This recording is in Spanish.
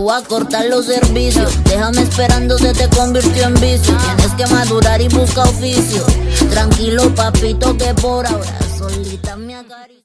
voy a cortar los servicios. Déjame esperando, se te convirtió en vicio. Tienes que madurar y busca oficio. Tranquilo papito que por ahora solita me acaricio.